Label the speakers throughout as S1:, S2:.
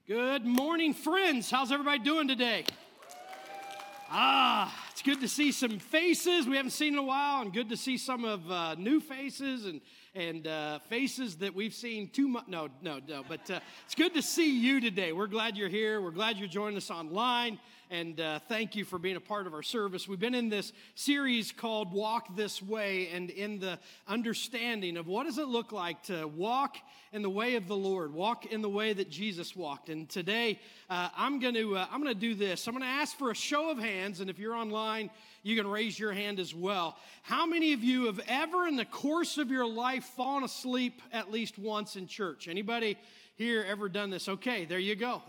S1: Good morning, friends. How's everybody doing today? It's good to see some faces we haven't seen in a while, and good to see some of new faces and faces that we've seen too much. No, but it's good to see you today. We're glad you're here. We're glad you're joining us online, and thank you for being a part of our service. We've been in this series called Walk This Way, and in the understanding of what does it look like to walk in the way of the Lord, walk in the way that Jesus walked. And today, I'm going to do this. I'm going to ask for a show of hands, and if you're online, you can raise your hand as well. How many of you have ever in the course of your life fallen asleep at least once in church? Anybody here ever done this? Okay, there you go.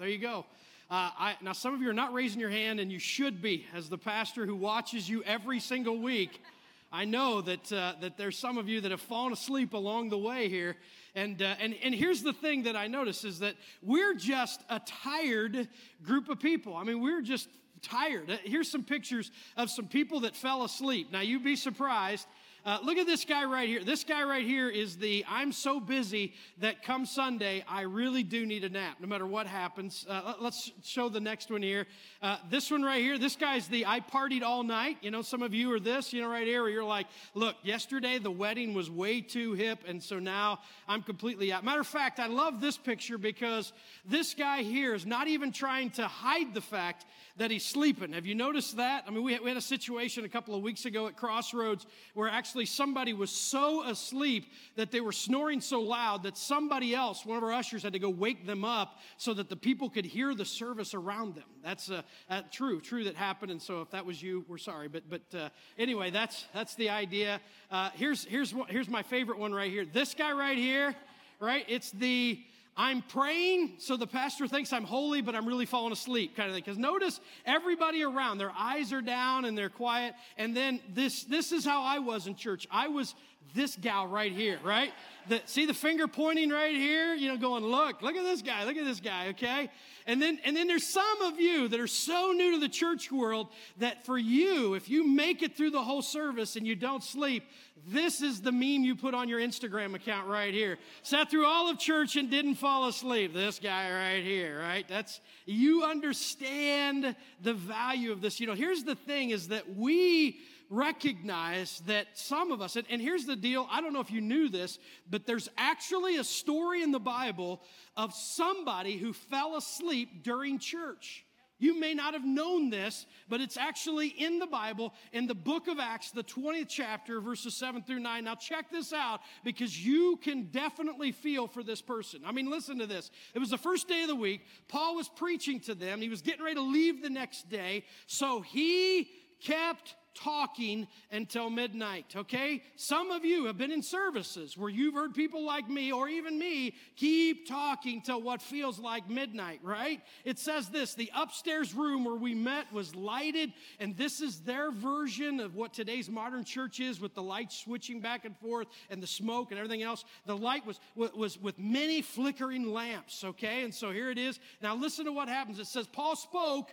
S1: Now, some of you are not raising your hand, and you should be. As the pastor who watches you every single week, I know that there's some of you that have fallen asleep along the way here. And here's the thing that I notice is that we're just a tired group of people. I mean, we're just tired. Here's some pictures of some people that fell asleep. Now, you'd be surprised. Look at this guy right here. This guy right here is the I'm so busy that come Sunday, I really do need a nap, no matter what happens. Let's show the next one here. This one right here, this guy's the I partied all night. You know, some of you are this, right here, where you're like, look, yesterday the wedding was way too hip, and so now I'm completely out. Matter of fact, I love this picture because this guy here is not even trying to hide the fact that he's sleeping. Have you noticed that? I mean, we had a situation a couple of weeks ago at Crossroads where actually somebody was so asleep that they were snoring so loud that somebody else, one of our ushers, had to go wake them up so that the people could hear the service around them. That's true that happened, and so if that was you, we're sorry. But anyway, that's the idea. Here's my favorite one right here. This guy right here, right? It's the I'm praying, so the pastor thinks I'm holy, but I'm really falling asleep kind of thing. Because notice everybody around, their eyes are down and they're quiet. And then this is how I was in church. I was this gal right here, right? See the finger pointing right here? Going, look at this guy, okay? And then there's some of you that are so new to the church world that for you, if you make it through the whole service and you don't sleep, this is the meme you put on your Instagram account right here. Sat through all of church and didn't fall asleep. This guy right here, right? You understand the value of this. Here's the thing is that we recognize that some of us, and here's the deal, I don't know if you knew this, but there's actually a story in the Bible of somebody who fell asleep during church. You may not have known this, but it's actually in the Bible, in the book of Acts, the 20th chapter, verses 7 through 9. Now check this out, because you can definitely feel for this person. I mean, listen to this. It was the first day of the week. Paul was preaching to them. He was getting ready to leave the next day, so he kept talking until midnight, okay? Some of you have been in services where you've heard people like me or even me keep talking till what feels like midnight, right? It says this, the upstairs room where we met was lighted, and this is their version of what today's modern church is with the lights switching back and forth and the smoke and everything else. The light was with many flickering lamps, okay? And so here it is. Now listen to what happens. It says, Paul spoke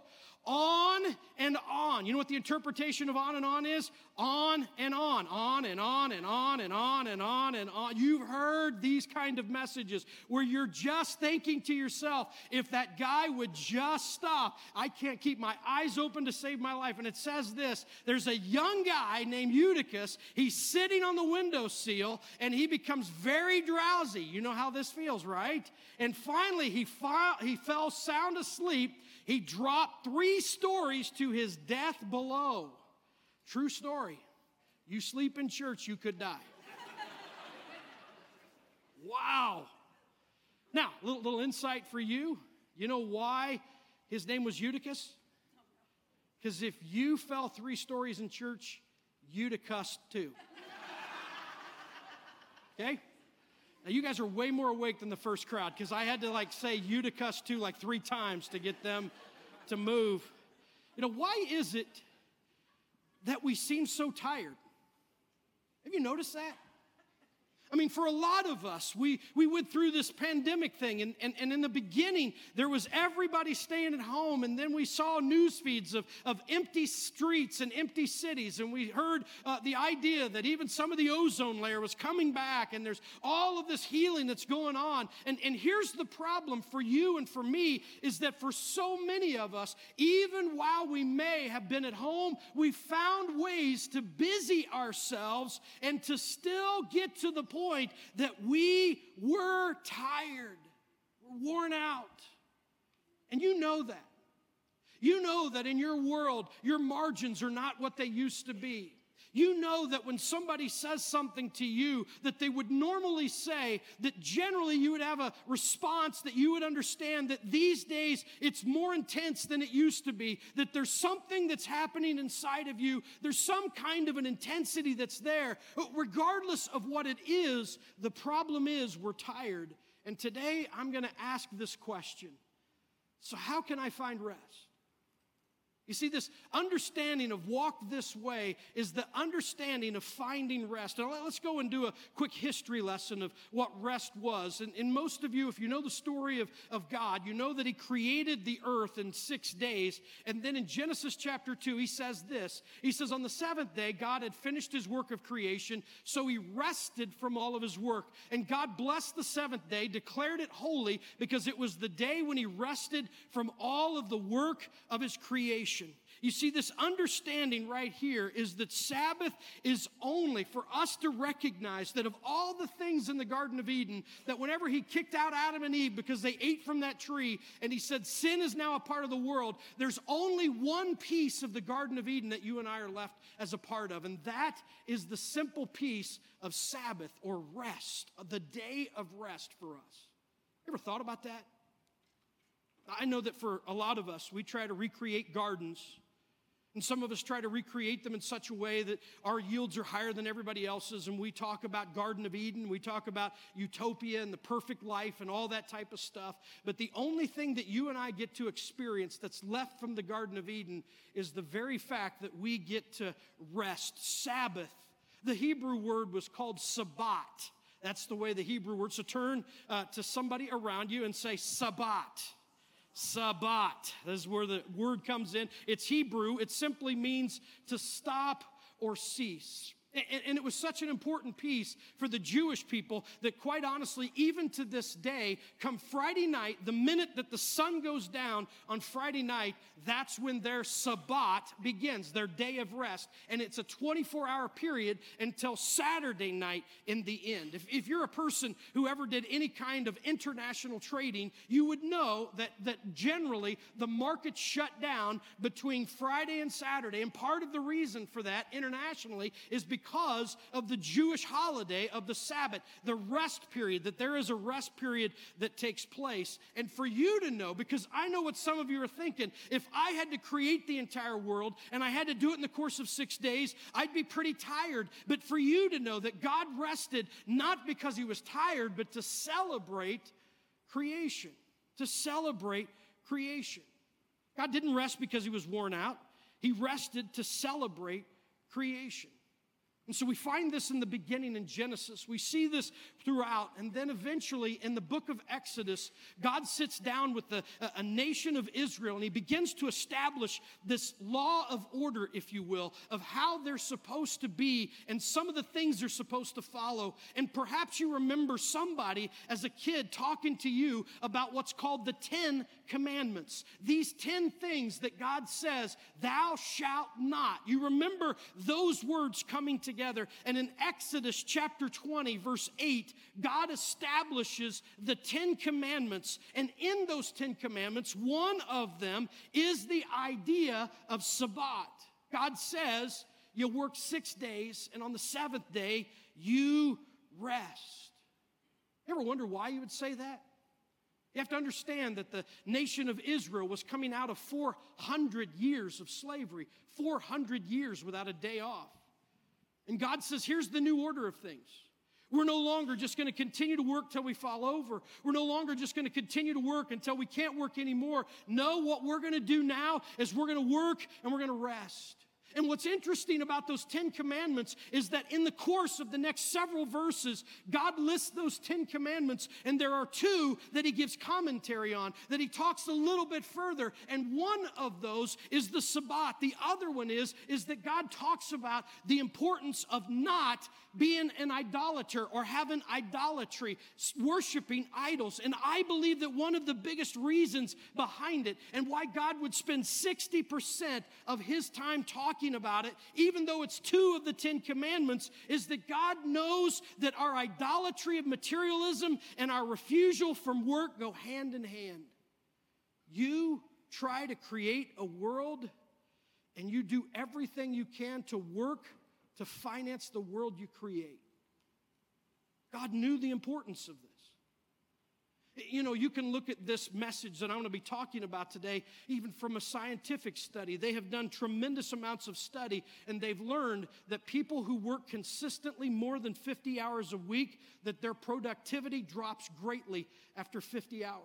S1: on and on. You know what the interpretation of on and on is? On and on. On and on and on and on and on and on. You've heard these kind of messages where you're just thinking to yourself, if that guy would just stop, I can't keep my eyes open to save my life. And it says this, there's a young guy named Eutychus. He's sitting on the windowsill and he becomes very drowsy. You know how this feels, right? And finally he fell sound asleep. He dropped 3 stories to his death below. True story. You sleep in church, you could die. Wow. Now, little insight for you. You know why his name was Eutychus? Because if you fell 3 stories in church, you'd have cussed too. Okay? Now, you guys are way more awake than the first crowd because I had to say Eutychus too 3 times to get them to move. Why is it that we seem so tired? Have you noticed that? I mean, for a lot of us, we went through this pandemic thing, and in the beginning, there was everybody staying at home, and then we saw news feeds of empty streets and empty cities, and we heard the idea that even some of the ozone layer was coming back, and there's all of this healing that's going on. And here's the problem for you and for me, is that for so many of us, even while we may have been at home, we found ways to busy ourselves and to still get to the point that we were tired, we're worn out. And you know that. You know that in your world, your margins are not what they used to be. You know that when somebody says something to you that they would normally say, that generally you would have a response that you would understand that these days it's more intense than it used to be, that there's something that's happening inside of you. There's some kind of an intensity that's there. Regardless of what it is, the problem is we're tired. And today I'm going to ask this question. So how can I find rest? You see, this understanding of walk this way is the understanding of finding rest. Now, let's go and do a quick history lesson of what rest was. And most of you, if you know the story of God, you know that He created the earth in 6 days. And then in Genesis chapter 2, He says this. He says, on the seventh day, God had finished His work of creation, so He rested from all of His work. And God blessed the seventh day, declared it holy, because it was the day when He rested from all of the work of His creation. You see, this understanding right here is that Sabbath is only for us to recognize that of all the things in the Garden of Eden, that whenever He kicked out Adam and Eve because they ate from that tree, and He said sin is now a part of the world, there's only one piece of the Garden of Eden that you and I are left as a part of, and that is the simple piece of Sabbath or rest, the day of rest for us. Ever thought about that? I know that for a lot of us, we try to recreate gardens, and some of us try to recreate them in such a way that our yields are higher than everybody else's, and we talk about Garden of Eden, we talk about utopia and the perfect life and all that type of stuff, but the only thing that you and I get to experience that's left from the Garden of Eden is the very fact that we get to rest. Sabbath, the Hebrew word was called Sabbat. That's the way the Hebrew word, so turn to somebody around you and say Sabbat. Sabbat. This is where the word comes in. It's Hebrew. It simply means to stop or cease. And it was such an important piece for the Jewish people that quite honestly, even to this day, come Friday night, the minute that the sun goes down on Friday night, that's when their Sabbat begins, their day of rest. And it's a 24-hour period until Saturday night in the end. If you're a person who ever did any kind of international trading, you would know that generally the market shut down between Friday and Saturday. And part of the reason for that internationally is because of the Jewish holiday of the Sabbath, the rest period, that there is a rest period that takes place. And for you to know, because I know what some of you are thinking, if I had to create the entire world and I had to do it in the course of 6 days, I'd be pretty tired. But for you to know that God rested not because He was tired, but to celebrate creation, to celebrate creation. God didn't rest because He was worn out. He rested to celebrate creation. And so we find this in the beginning in Genesis. We see this throughout. And then eventually in the book of Exodus, God sits down with a nation of Israel, and He begins to establish this law of order, if you will, of how they're supposed to be and some of the things they're supposed to follow. And perhaps you remember somebody as a kid talking to you about what's called the 10 Commandments. These 10 things that God says, thou shalt not. You remember those words coming together. And in Exodus chapter 20, verse 8, God establishes the 10 Commandments. And in those 10 Commandments, one of them is the idea of Sabbat. God says, you work 6 days, and on the seventh day, you rest. You ever wonder why you would say that? You have to understand that the nation of Israel was coming out of 400 years of slavery, 400 years without a day off. And God says, here's the new order of things. We're no longer just going to continue to work till we fall over. We're no longer just going to continue to work until we can't work anymore. No, what we're going to do now is we're going to work and we're going to rest. And what's interesting about those 10 commandments is that in the course of the next several verses, God lists those 10 commandments, and there are two that he gives commentary on, that he talks a little bit further. And one of those is the Sabbath. The other one is that God talks about the importance of not being an idolater or having idolatry, worshiping idols. And I believe that one of the biggest reasons behind it and why God would spend 60% of his time talking about it, even though it's two of the 10 commandments, is that God knows that our idolatry of materialism and our refusal from work go hand in hand. You try to create a world and you do everything you can to work to finance the world you create. God knew the importance of this. You know, you can look at this message that I'm going to be talking about today, even from a scientific study. They have done tremendous amounts of study, and they've learned that people who work consistently more than 50 hours a week, that their productivity drops greatly after 50 hours.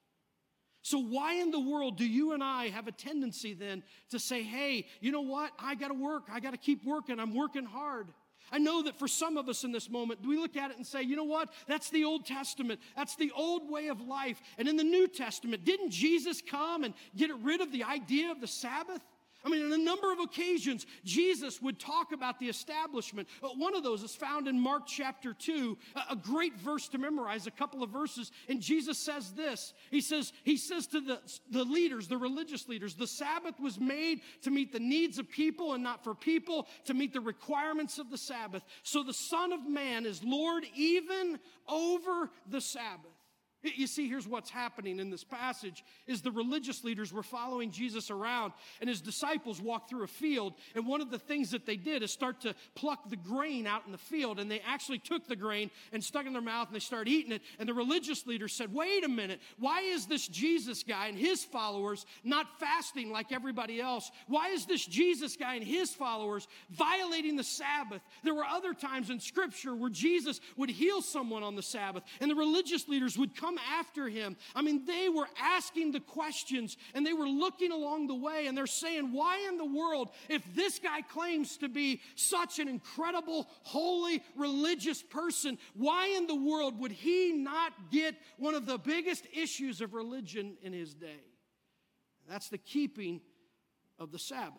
S1: So why in the world do you and I have a tendency then to say, hey, you know what? I got to work. I got to keep working. I'm working hard. I know that for some of us in this moment, we look at it and say, you know what? That's the Old Testament. That's the old way of life. And in the New Testament, didn't Jesus come and get rid of the idea of the Sabbath? I mean, on a number of occasions, Jesus would talk about the establishment. One of those is found in Mark chapter 2, a great verse to memorize, a couple of verses. And Jesus says this. He says to the leaders, the religious leaders, the Sabbath was made to meet the needs of people and not for people to meet the requirements of the Sabbath. So the Son of Man is Lord even over the Sabbath. You see, here's what's happening in this passage is the religious leaders were following Jesus around, and his disciples walked through a field, and one of the things that they did is start to pluck the grain out in the field, and they actually took the grain and stuck it in their mouth, and they started eating it, and the religious leaders said, wait a minute, why is this Jesus guy and his followers not fasting like everybody else? Why is this Jesus guy and his followers violating the Sabbath? There were other times in Scripture where Jesus would heal someone on the Sabbath, and the religious leaders would come after him. I mean, they were asking the questions and they were looking along the way and they're saying, why in the world, if this guy claims to be such an incredible, holy, religious person, why in the world would he not get one of the biggest issues of religion in his day? That's the keeping of the Sabbath.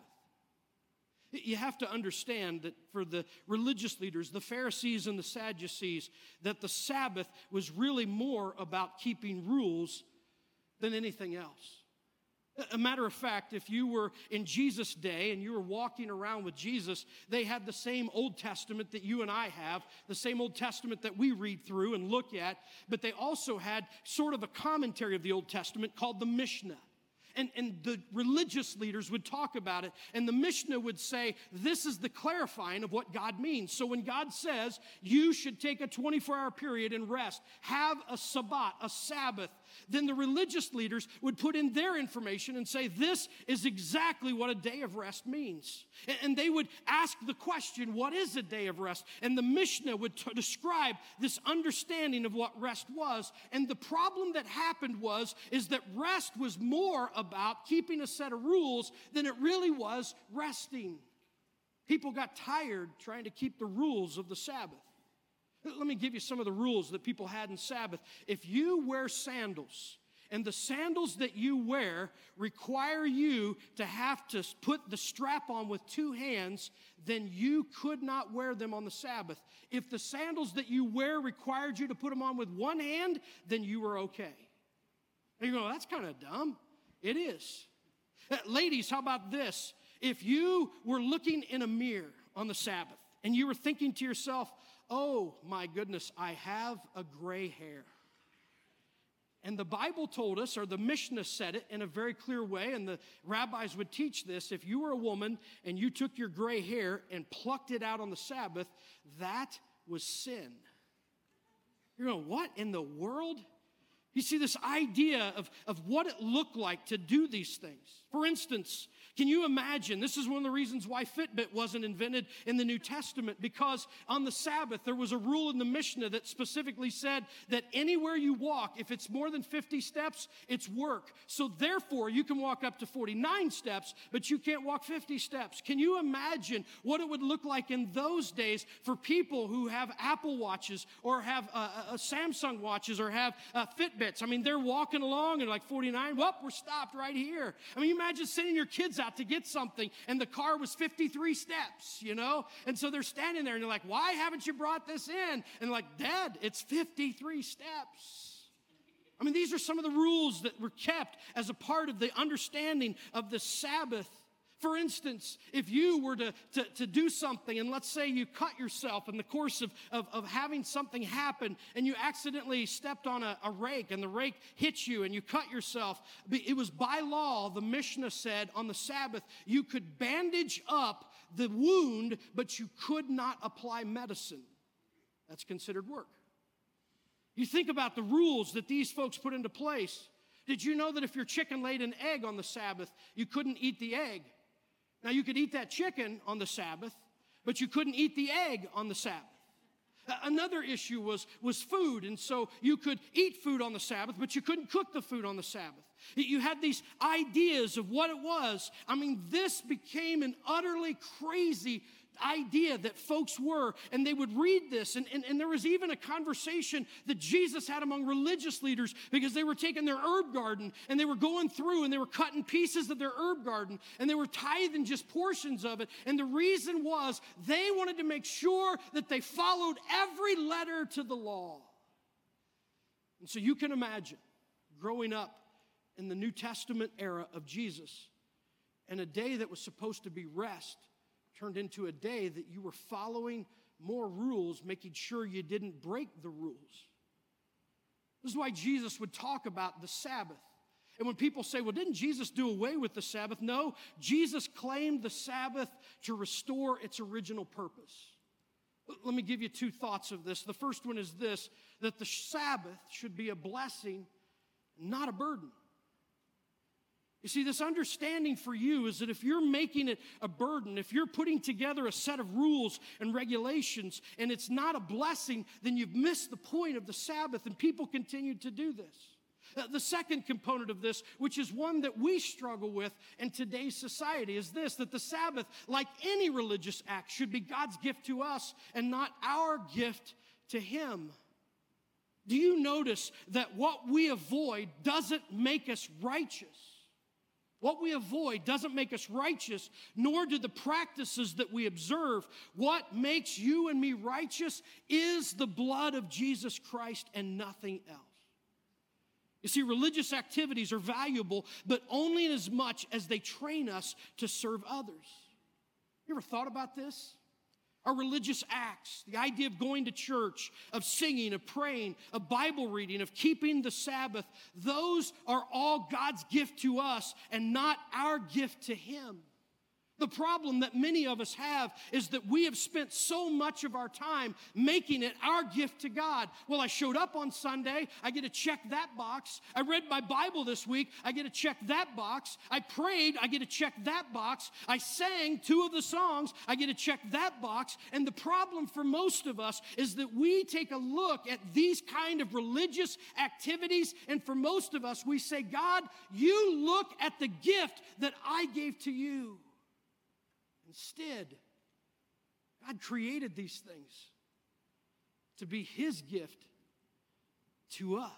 S1: You have to understand that for the religious leaders, the Pharisees and the Sadducees, that the Sabbath was really more about keeping rules than anything else. A matter of fact, if you were in Jesus' day and you were walking around with Jesus, they had the same Old Testament that you and I have, the same Old Testament that we read through and look at, but they also had sort of a commentary of the Old Testament called the Mishnah. And the religious leaders would talk about it, and the Mishnah would say, this is the clarifying of what God means. So when God says, you should take a 24-hour period and rest, have a Sabbath, a Sabbath, then the religious leaders would put in their information and say, this is exactly what a day of rest means. And they would ask the question, what is a day of rest? And the Mishnah would describe this understanding of what rest was. And the problem that happened is that rest was more about keeping a set of rules than it really was resting. People got tired trying to keep the rules of the Sabbath. Let me give you some of the rules that people had in Sabbath. If you wear sandals, and the sandals that you wear require you to have to put the strap on with two hands, then you could not wear them on the Sabbath. If the sandals that you wear required you to put them on with one hand, then you were okay. And you go, that's kind of dumb. It is. Ladies, how about this? If you were looking in a mirror on the Sabbath and you were thinking to yourself, oh my goodness, I have a gray hair. And the Bible told us, or the Mishnah said it in a very clear way, and the rabbis would teach this, if you were a woman and you took your gray hair and plucked it out on the Sabbath, that was sin. You're going, what in the world? You see, this idea of what it looked like to do these things. For instance, can you imagine? This is one of the reasons why Fitbit wasn't invented in the New Testament, because on the Sabbath, there was a rule in the Mishnah that specifically said that anywhere you walk, if it's more than 50 steps, it's work. So therefore, you can walk up to 49 steps, but you can't walk 50 steps. Can you imagine what it would look like in those days for people who have Apple Watches or have Samsung watches or have Fitbits? I mean, they're walking along and like 49, well, we're stopped right here. I mean, you imagine sending your kids out to get something and the car was 53 steps, you know? And so they're standing there and they're like, why haven't you brought this in? And like, Dad, it's 53 steps. I mean, these are some of the rules that were kept as a part of the understanding of the Sabbath. For instance, if you were to do something, and let's say you cut yourself in the course of having something happen, and you accidentally stepped on a rake, and the rake hit you, and you cut yourself, it was by law, the Mishnah said, on the Sabbath, you could bandage up the wound, but you could not apply medicine. That's considered work. You think about the rules that these folks put into place. Did you know that if your chicken laid an egg on the Sabbath, you couldn't eat the egg? Now, you could eat that chicken on the Sabbath, but you couldn't eat the egg on the Sabbath. Another issue was food, and so you could eat food on the Sabbath, but you couldn't cook the food on the Sabbath. You had these ideas of what it was. I mean, this became an utterly crazy idea that folks were, and they would read this, and there was even a conversation that Jesus had among religious leaders, because they were taking their herb garden and they were going through and they were cutting pieces of their herb garden and they were tithing just portions of it, and the reason was they wanted to make sure that they followed every letter to the law. And so you can imagine growing up in the New Testament era of Jesus, and a day that was supposed to be rest turned into a day that you were following more rules, making sure you didn't break the rules. This is why Jesus would talk about the Sabbath. And when people say, well, didn't Jesus do away with the Sabbath? No, Jesus claimed the Sabbath to restore its original purpose. Let me give you two thoughts of this. The first one is this, that the Sabbath should be a blessing, not a burden. You see, this understanding for you is that if you're making it a burden, if you're putting together a set of rules and regulations and it's not a blessing, then you've missed the point of the Sabbath, and people continue to do this. The second component of this, which is one that we struggle with in today's society, is this, that the Sabbath, like any religious act, should be God's gift to us and not our gift to Him. Do you notice that what we avoid doesn't make us righteous? What we avoid doesn't make us righteous, nor do the practices that we observe. What makes you and me righteous is the blood of Jesus Christ and nothing else. You see, religious activities are valuable, but only in as much as they train us to serve others. You ever thought about this? Our religious acts, the idea of going to church, of singing, of praying, of Bible reading, of keeping the Sabbath, those are all God's gift to us and not our gift to Him. The problem that many of us have is that we have spent so much of our time making it our gift to God. Well, I showed up on Sunday, I get to check that box. I read my Bible this week, I get to check that box. I prayed, I get to check that box. I sang 2 of the songs, I get to check that box. And the problem for most of us is that we take a look at these kind of religious activities, and for most of us, we say, God, you look at the gift that I gave to you. Instead, God created these things to be His gift to us.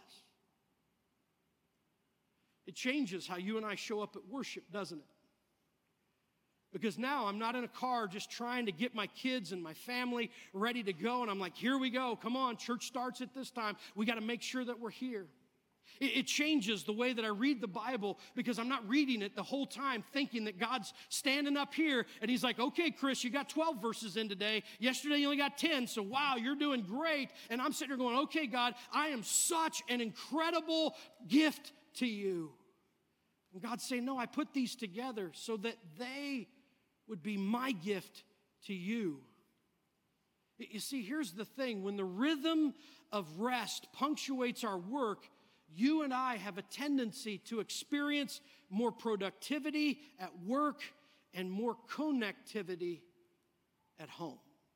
S1: It changes how you and I show up at worship, doesn't it? Because now I'm not in a car just trying to get my kids and my family ready to go, and I'm like, here we go, come on, church starts at this time. We got to make sure that we're here. It changes the way that I read the Bible, because I'm not reading it the whole time thinking that God's standing up here and He's like, okay, Chris, you got 12 verses in today. Yesterday you only got 10, so wow, you're doing great. And I'm sitting there going, okay, God, I am such an incredible gift to you. And God's saying, no, I put these together so that they would be my gift to you. You see, here's the thing. When the rhythm of rest punctuates our work, you and I have a tendency to experience more productivity at work and more connectivity at home.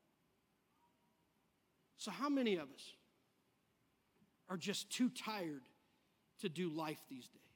S1: So how many of us are just too tired to do life these days?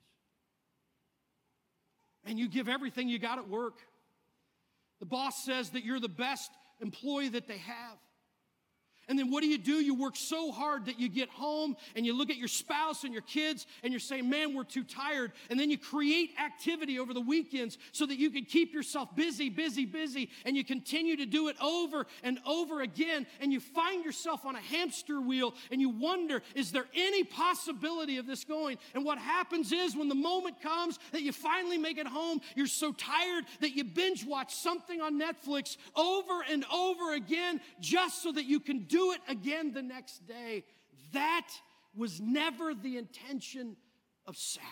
S1: And you give everything you got at work. The boss says that you're the best employee that they have. And then what do? You work so hard that you get home and you look at your spouse and your kids and you're saying, man, we're too tired. And then you create activity over the weekends so that you can keep yourself busy. And you continue to do it over and over again. And you find yourself on a hamster wheel and you wonder, is there any possibility of this going? And what happens is when the moment comes that you finally make it home, you're so tired that you binge watch something on Netflix over and over again just so that you can do it again the next day. That was never the intention of Sabbath.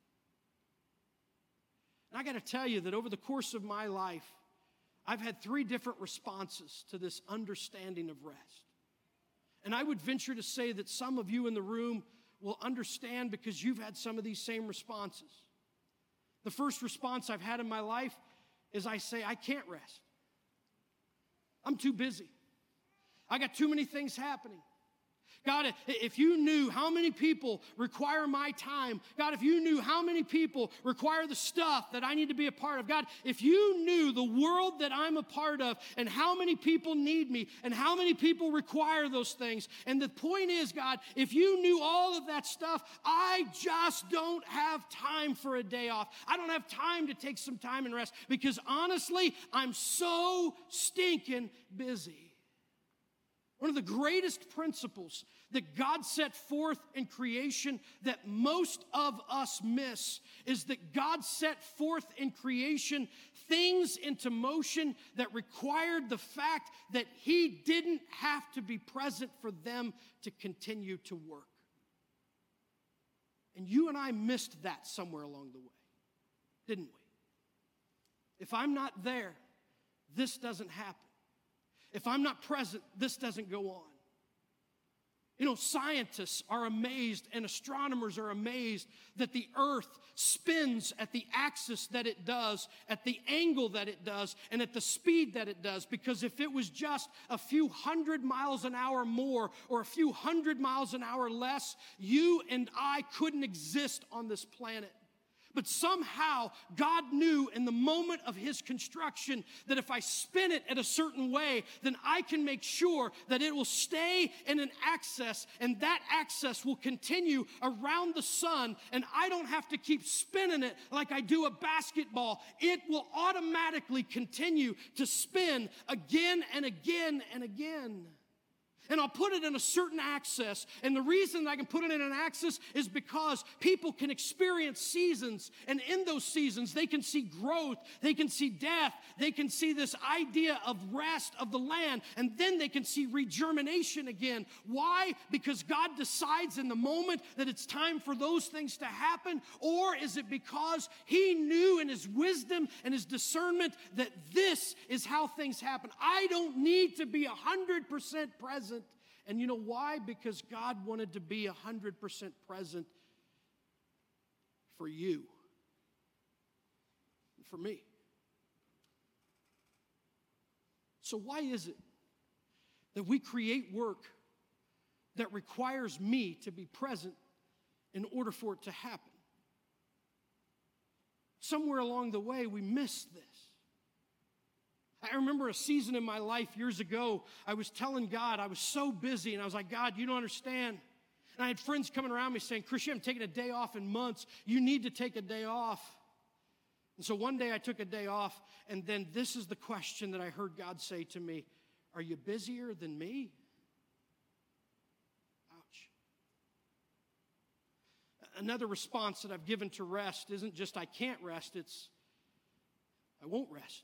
S1: And I got to tell you that over the course of my life, I've had 3 different responses to this understanding of rest. And I would venture to say that some of you in the room will understand because you've had some of these same responses. The first response I've had in my life is I say, I can't rest. I'm too busy. I got too many things happening. God, if you knew how many people require my time, God, if you knew how many people require the stuff that I need to be a part of, God, if you knew the world that I'm a part of and how many people need me and how many people require those things. And the point is, God, if you knew all of that stuff, I just don't have time for a day off. I don't have time to take some time and rest because honestly, I'm so stinking busy. One of the greatest principles that God set forth in creation that most of us miss is that God set forth in creation things into motion that required the fact that He didn't have to be present for them to continue to work. And you and I missed that somewhere along the way, didn't we? If I'm not there, this doesn't happen. If I'm not present, this doesn't go on. You know, scientists are amazed and astronomers are amazed that the earth spins at the axis that it does, at the angle that it does, and at the speed that it does. Because if it was just a few 100 miles an hour more or a few 100 miles an hour less, you and I couldn't exist on this planet. But somehow, God knew in the moment of His construction that if I spin it at a certain way, then I can make sure that it will stay in an axis, and that axis will continue around the sun, and I don't have to keep spinning it like I do a basketball. It will automatically continue to spin again and again and again. And I'll put it in a certain axis. And the reason I can put it in an axis is because people can experience seasons. And in those seasons, they can see growth. They can see death. They can see this idea of rest of the land. And then they can see regermination again. Why? Because God decides in the moment that it's time for those things to happen? Or is it because He knew in His wisdom and His discernment that this is how things happen? I don't need to be 100% present. And you know why? Because God wanted to be 100% present for you and for me. So why is it that we create work that requires me to be present in order for it to happen? Somewhere along the way, we missed this. I remember a season in my life years ago, I was telling God, I was so busy, and I was like, God, you don't understand. And I had friends coming around me saying, Chris, you haven't taken a day off in months. You need to take a day off. And so one day I took a day off, and then this is the question that I heard God say to me, are you busier than me? Ouch. Another response that I've given to rest isn't just I can't rest, it's I won't rest.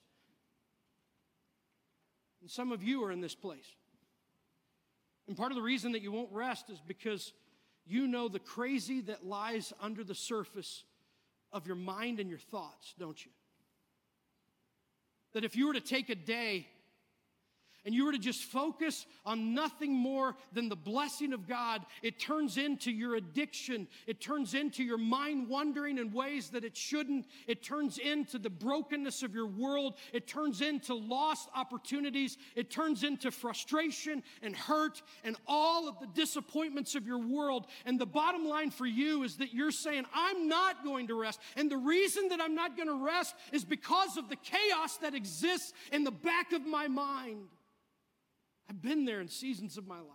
S1: And some of you are in this place. And part of the reason that you won't rest is because you know the crazy that lies under the surface of your mind and your thoughts, don't you? That if you were to take a day and you were to just focus on nothing more than the blessing of God, it turns into your addiction. It turns into your mind wandering in ways that it shouldn't. It turns into the brokenness of your world. It turns into lost opportunities. It turns into frustration and hurt and all of the disappointments of your world. And the bottom line for you is that you're saying, I'm not going to rest. And the reason that I'm not going to rest is because of the chaos that exists in the back of my mind. I've been there in seasons of my life.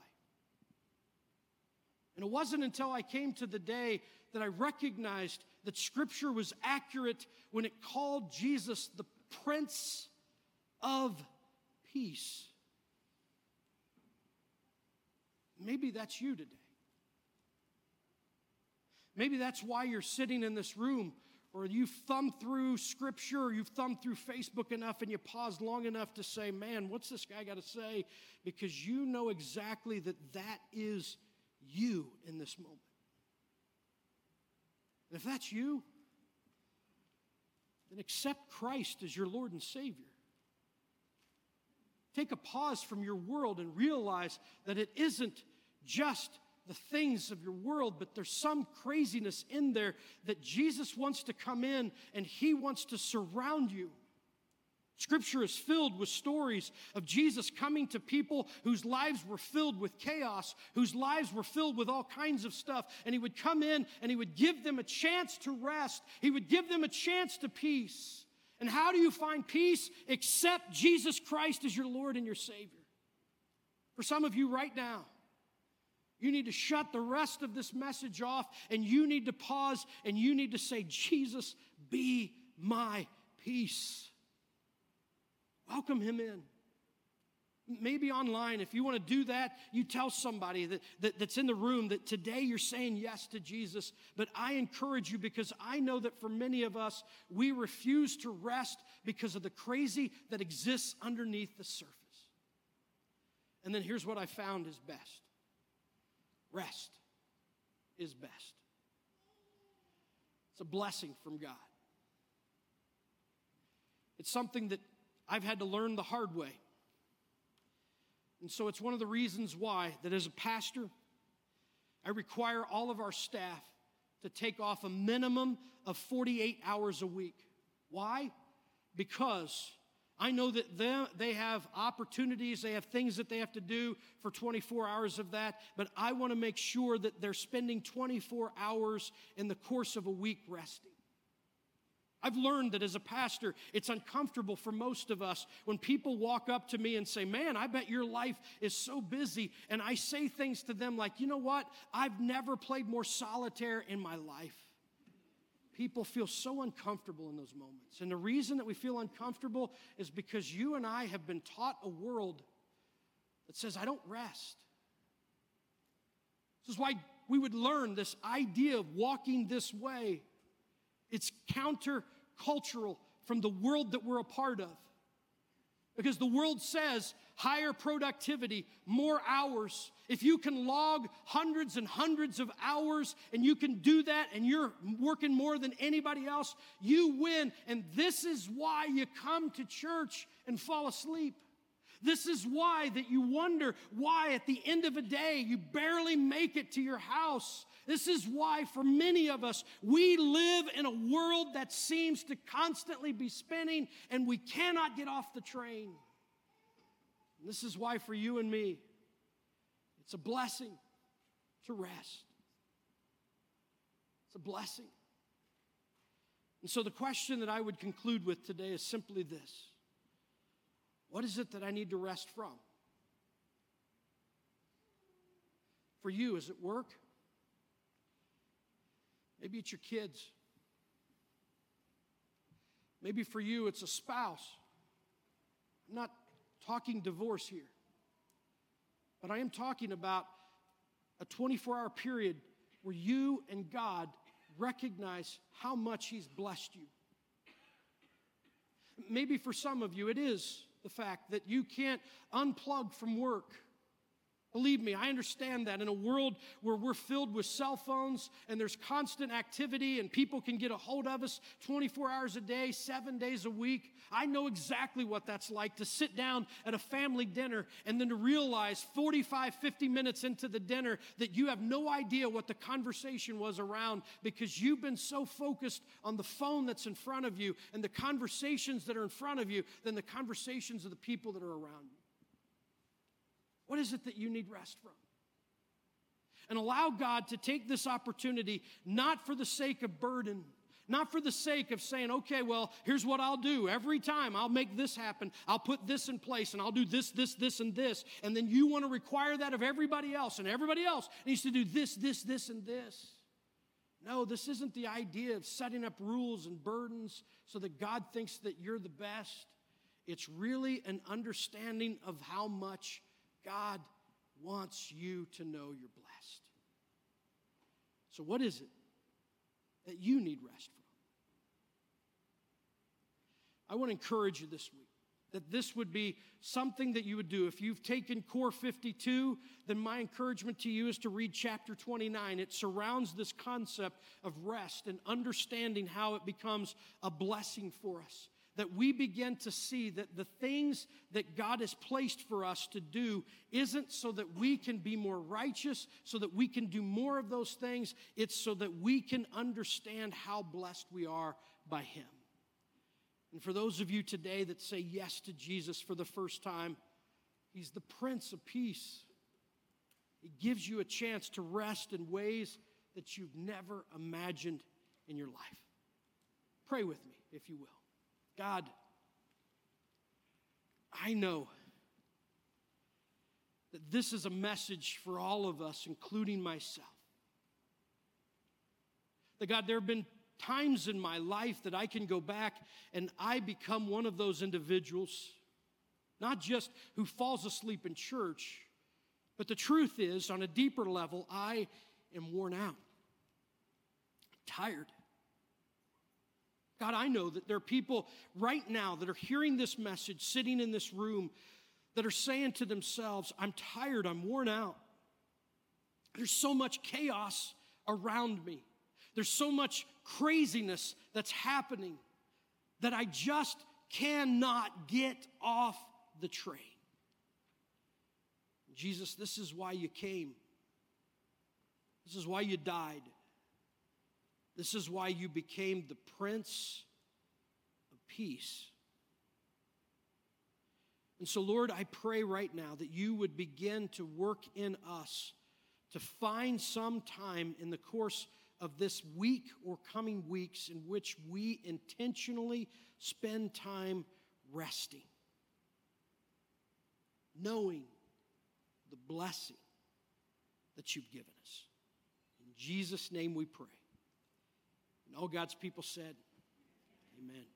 S1: And it wasn't until I came to the day that I recognized that Scripture was accurate when it called Jesus the Prince of Peace. Maybe that's you today. Maybe that's why you're sitting in this room, or you've thumbed through Scripture, or you've thumbed through Facebook enough and you paused long enough to say, man, what's this guy got to say? Because you know exactly that that is you in this moment. And if that's you, then accept Christ as your Lord and Savior. Take a pause from your world and realize that it isn't just the things of your world, but there's some craziness in there that Jesus wants to come in and He wants to surround you. Scripture is filled with stories of Jesus coming to people whose lives were filled with chaos, whose lives were filled with all kinds of stuff, and He would come in and He would give them a chance to rest. He would give them a chance to peace. And how do you find peace? Accept Jesus Christ as your Lord and your Savior. For some of you right now, you need to shut the rest of this message off, and you need to pause, and you need to say, Jesus, be my peace. Welcome Him in. Maybe online, if you want to do that, you tell somebody that's in the room that today you're saying yes to Jesus. But I encourage you, because I know that for many of us, we refuse to rest because of the crazy that exists underneath the surface. And then here's what I found is best. Rest is best. It's a blessing from God. It's something that I've had to learn the hard way. And so it's one of the reasons why that as a pastor, I require all of our staff to take off a minimum of 48 hours a week. Why? Because I know that they have opportunities, they have things that they have to do for 24 hours of that, but I want to make sure that they're spending 24 hours in the course of a week resting. I've learned that as a pastor, it's uncomfortable for most of us when people walk up to me and say, man, I bet your life is so busy. And I say things to them like, you know what? I've never played more solitaire in my life. People feel so uncomfortable in those moments. And the reason that we feel uncomfortable is because you and I have been taught a world that says, I don't rest. This is why we would learn this idea of walking this way. It's counter-cultural from the world that we're a part of. Because the world says higher productivity, more hours. If you can log hundreds and hundreds of hours and you can do that and you're working more than anybody else, you win. And this is why you come to church and fall asleep. This is why that you wonder why at the end of a day you barely make it to your house. This is why for many of us, we live in a world that seems to constantly be spinning and we cannot get off the train. And this is why for you and me, it's a blessing to rest. It's a blessing. And so the question that I would conclude with today is simply this. What is it that I need to rest from? For you, is it work? Maybe it's your kids. Maybe for you, it's a spouse. I'm not talking divorce here, but I am talking about a 24-hour period where you and God recognize how much He's blessed you. Maybe for some of you, it is the fact that you can't unplug from work Believe me, I understand that in a world where we're filled with cell phones and there's constant activity and people can get a hold of us 24 hours a day, 7 days a week. I know exactly what that's like to sit down at a family dinner and then to realize 45, 50 minutes into the dinner that you have no idea what the conversation was around because you've been so focused on the phone that's in front of you and the conversations that are in front of you than the conversations of the people that are around you. What is it that you need rest from? And allow God to take this opportunity, not for the sake of burden, not for the sake of saying, okay, well, here's what I'll do. Every time I'll make this happen. I'll put this in place, and I'll do this, and this. And then you want to require that of everybody else, and everybody else needs to do this, and this. No, this isn't the idea of setting up rules and burdens so that God thinks that you're the best. It's really an understanding of how much God wants you to know you're blessed. So what is it that you need rest from? I want to encourage you this week that this would be something that you would do. If you've taken Core 52, then my encouragement to you is to read chapter 29. It surrounds this concept of rest and understanding how it becomes a blessing for us. That we begin to see that the things that God has placed for us to do isn't so that we can be more righteous, so that we can do more of those things. It's so that we can understand how blessed we are by Him. And for those of you today that say yes to Jesus for the first time, He's the Prince of Peace. He gives you a chance to rest in ways that you've never imagined in your life. Pray with me, if you will. God, I know that this is a message for all of us, including myself. That God, there have been times in my life that I can go back and I become one of those individuals, not just who falls asleep in church, but the truth is, on a deeper level, I am worn out, tired. God, I know that there are people right now that are hearing this message, sitting in this room, that are saying to themselves, I'm tired, I'm worn out. There's so much chaos around me. There's so much craziness that's happening that I just cannot get off the train. Jesus, this is why you came. This is why you died. This is why you became the Prince of Peace. And so, Lord, I pray right now that you would begin to work in us to find some time in the course of this week or coming weeks in which we intentionally spend time resting, knowing the blessing that you've given us. In Jesus' name we pray. And all God's people said, amen.